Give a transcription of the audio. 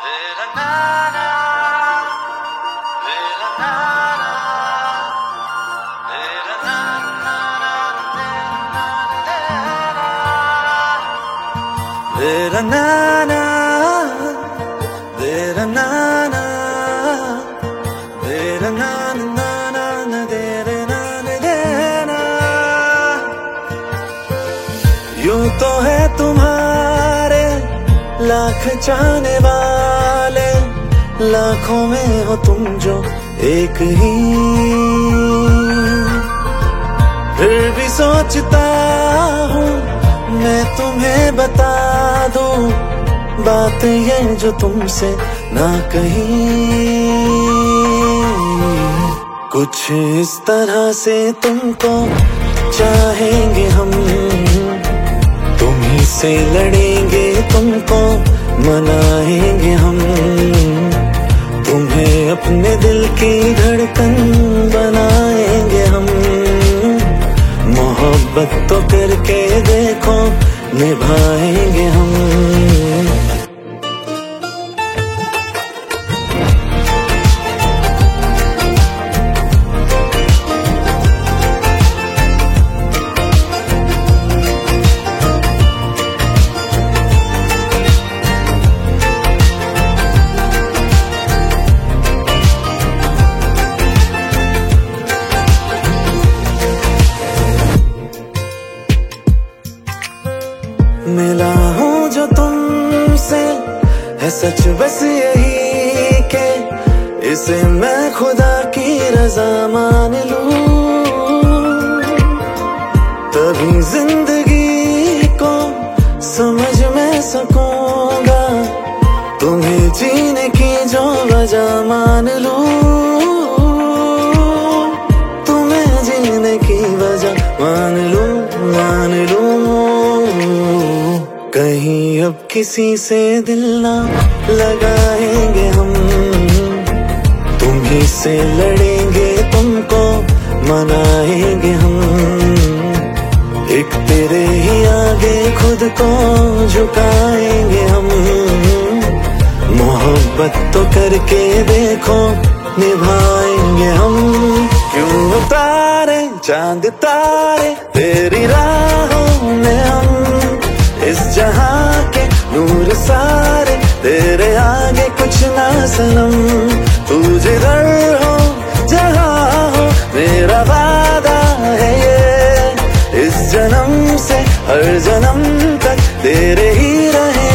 तेरा नाना, तेरा नाना, तेरा नाना, तेरा नाना, तेरा नाना, तेरा नाना, तेरे नाना, तेरा। यूं तो है तुम्हारे लाख चाहने वाले, लाखों में हो तुम जो एक ही। फिर भी सोचता हूँ मैं तुम्हें बता दूं बात ये जो तुमसे ना कही। कुछ इस तरह से तुमको चाहेंगे हम, तुम्हीं से लड़ेंगे, तुमको मनाएंगे हम। तुम्हें अपने दिल की धड़कन बनाएंगे हम। मोहब्बत तो करके देखो, निभाएंगे हम। मिला हूँ जो तुमसे है सच बस यही के इसे मैं खुदा की रजा मान लूं। तभी जिंदगी को समझ में सकूंगा, तुम्हें जीने की जो वजह मान लूं। तुम्हें जीने की वजह मान लूं, मान लूं। कहीं अब किसी से दिल ना लगाएंगे हम, तुम्हीं से लड़ेंगे, तुमको मनाएंगे हम। एक तेरे ही आगे खुद को झुकाएंगे हम। मोहब्बत तो करके देखो, निभाएंगे हम। क्यों उतारे चांद तारे तेरी राहों में हम, इस जहां के नूर सारे तेरे आगे कुछ ना सनम। तू जिधर हो जहां हो मेरा वादा है ये, इस जन्म से हर जन्म तक तेरे ही रहे